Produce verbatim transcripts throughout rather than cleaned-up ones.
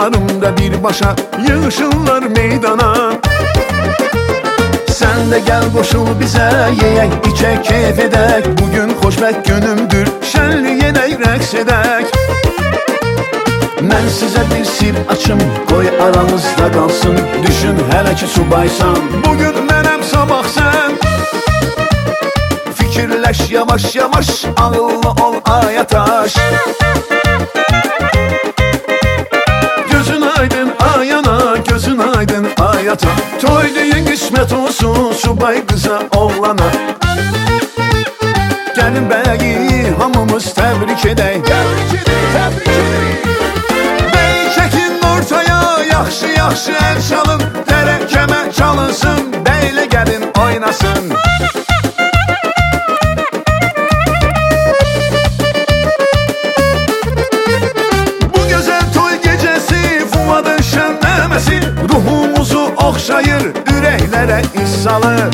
dostlarım da birbaşa yığışırlar meydana. Sen de gel koşul bize, yeyek içek keyif edek. Bugün xoşbəxt günümdür, şənliyedək rəqs edək. Mən sizə bir sir açım, qoy aramızda qalsın. Düşün hələ ki subaysan, bugün mənəm sabah sən. Fikirləş yavaş yavaş, ağıllı ol ayataş. Gözün aydın ayana, gözün aydın ayata. Toy düyün qismət olsun, subay qıza oğlana. Gəlin bəyi hamımız təbrik edək. Təbrik edək, təbrik edək. Bəy çəkin ortaya, yaxşı yaxşı əl çalın. Tərəkkəmə çalınsın, bəylə gəlin oynasın. Bu gözəl toy gecəsi, Fuadın şənləməsi ruhumuzu oxşayır, ürəklərə iz salır.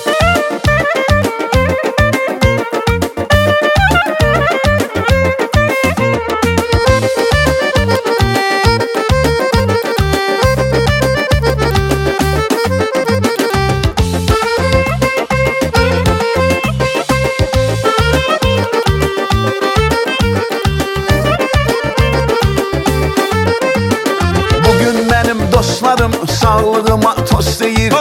Dostlarım sağlığıma tost deyir.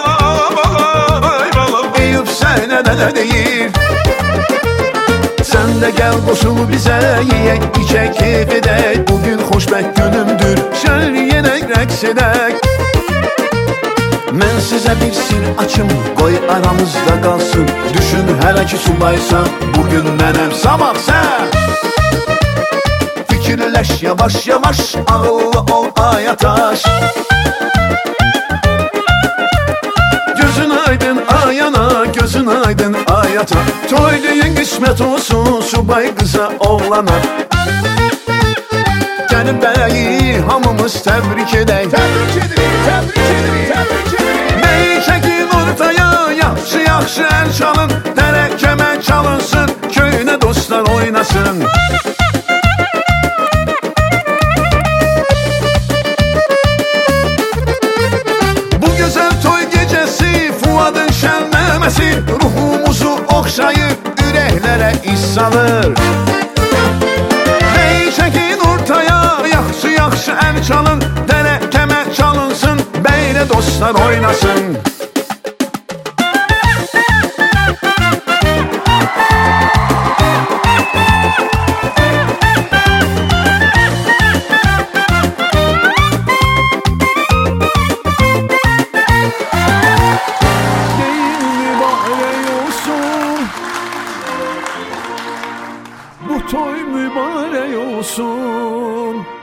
Eyüp sənə də nə deyir? Sən də gəl qoşul bizə, yeyək içək keyif edək. Bugün xoşbəxt günümdür, şənliyedək rəqs edək. Mən sizə bir sir açım, qoy aramızda qalsın. Düşün hələ ki subaysan, bugün mənəm sabah sən. Fikirləş yavaş yavaş, ağıllı ol ayataş. Gözün aydın ayana, gözün aydın ayata. Toy düyün qismət olsun, subay qıza oğlana. Gəlin bəyi hamımız təbrik edək. Təbrik edək, təbrik edək, təbrik edək. Bəyi çəkin ortaya, yaxşı yaxşı əl çalın. Tərəkkəmə çalınsın, köynə dostlar oynasın. Ruhumuzu oxşayır, ürəklərə iz salır. Hey çəkin ortaya, yaxşı yaxşı əl çalın. Tərəkkəmə çalınsın, bəylə dostlar oynasın. Bu toy mübarek olsun.